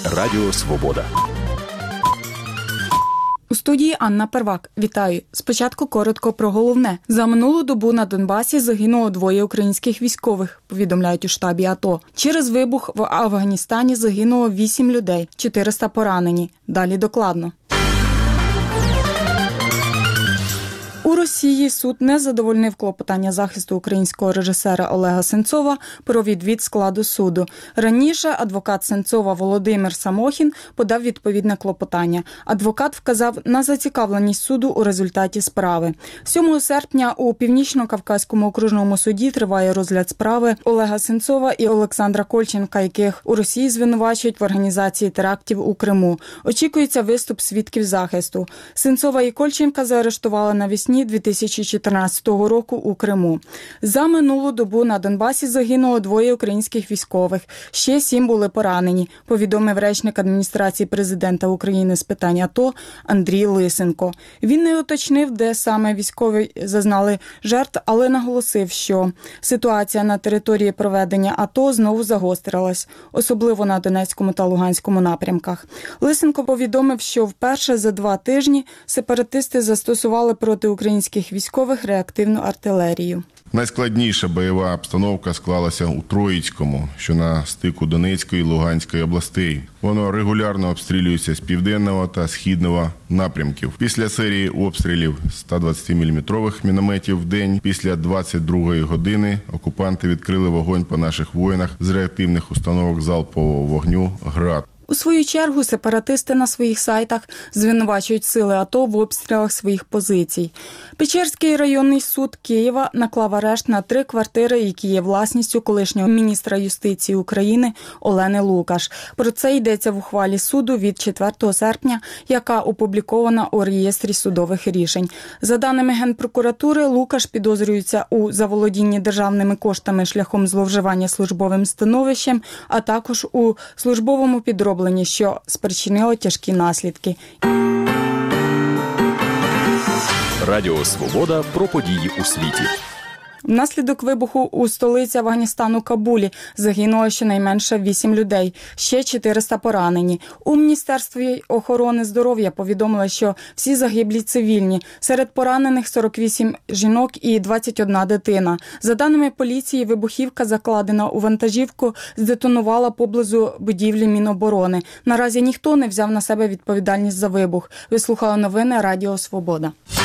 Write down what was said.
Радіо Свобода. У студії Анна Первак. Вітаю. Спочатку коротко про головне. За минулу добу на Донбасі загинуло 2 українських військових, повідомляють у штабі АТО. Через вибух в Афганістані загинуло 8 людей, 400 поранені. Далі докладно. У Росії суд не задовольнив клопотання захисту українського режисера Олега Сенцова про відвід складу суду. Раніше адвокат Сенцова Володимир Самохін подав відповідне клопотання. Адвокат вказав на зацікавленість суду у результаті справи. 7 серпня у Північно-Кавказькому окружному суді триває розгляд справи Олега Сенцова і Олександра Кольченка, яких у Росії звинувачують в організації терактів у Криму. Очікується виступ свідків захисту. Сенцова і Кольченка заарештували навесні 2014 року у Криму. За минулу добу на Донбасі загинуло 2 українських військових. Ще 7 були поранені, повідомив речник адміністрації президента України з питань АТО Андрій Лисенко. Він не уточнив, де саме військові зазнали жертв, але наголосив, що ситуація на території проведення АТО знову загострилась, особливо на Донецькому та Луганському напрямках. Лисенко повідомив, що вперше за 2 тижні сепаратисти застосували проти українських військових реактивну артилерію. Найскладніша бойова обстановка склалася у Троїцькому, що на стику Донецької і Луганської областей. Воно регулярно обстрілюється з південного та східного напрямків. Після серії обстрілів 120-мм мінометів в день, після 22-ї години окупанти відкрили вогонь по наших воїнах з реактивних установок залпового вогню «Град». У свою чергу сепаратисти на своїх сайтах звинувачують сили АТО в обстрілах своїх позицій. Печерський районний суд Києва наклав арешт на 3 квартири, які є власністю колишнього міністра юстиції України Олени Лукаш. Про це йдеться в ухвалі суду від 4 серпня, яка опублікована у реєстрі судових рішень. За даними Генпрокуратури, Лукаш підозрюється у заволодінні державними коштами шляхом зловживання службовим становищем, а також у службовому підробленні, що спричинило тяжкі наслідки. Радіо Свобода про події у світі. Внаслідок вибуху у столиці Афганістану Кабулі загинуло щонайменше 8 людей, ще 400 поранені. У Міністерстві охорони здоров'я повідомили, що всі загиблі цивільні. Серед поранених 48 жінок і 21 дитина. За даними поліції, вибухівка, закладена у вантажівку, здетонувала поблизу будівлі Міноборони. Наразі ніхто не взяв на себе відповідальність за вибух. Ви слухали новини Радіо Свобода.